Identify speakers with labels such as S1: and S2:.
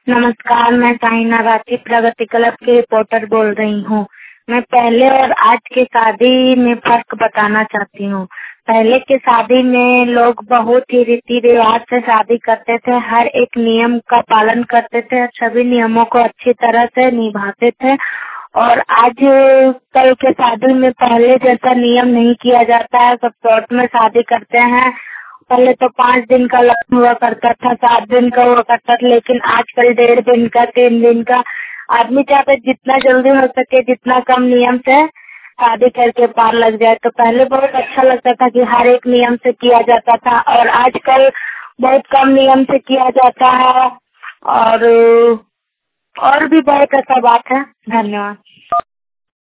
S1: नमस्कार, मैं साइना रांची प्रगति क्लब की रिपोर्टर बोल रही हूँ। मैं पहले और आज की शादी में फर्क बताना चाहती हूँ। पहले की शादी में लोग बहुत ही रीति रिवाज से शादी करते थे, हर एक नियम का पालन करते थे, सभी नियमों को अच्छी तरह से निभाते थे। और आज कल के शादी में पहले जैसा नियम नहीं किया जाता है, सब कोर्ट में शादी करते हैं। पहले तो 5 दिन का लगन हुआ करता था, 7 दिन का हुआ करता था, लेकिन आजकल 1.5 दिन का, 3 दिन का। आदमी चाहता है जितना जल्दी हो सके, जितना कम नियम से शादी करके पार लग जाए। तो पहले बहुत अच्छा लगता था कि हर एक नियम से किया जाता था, और आजकल बहुत कम नियम से किया जाता है। और भी बहुत ऐसा बात है। धन्यवाद।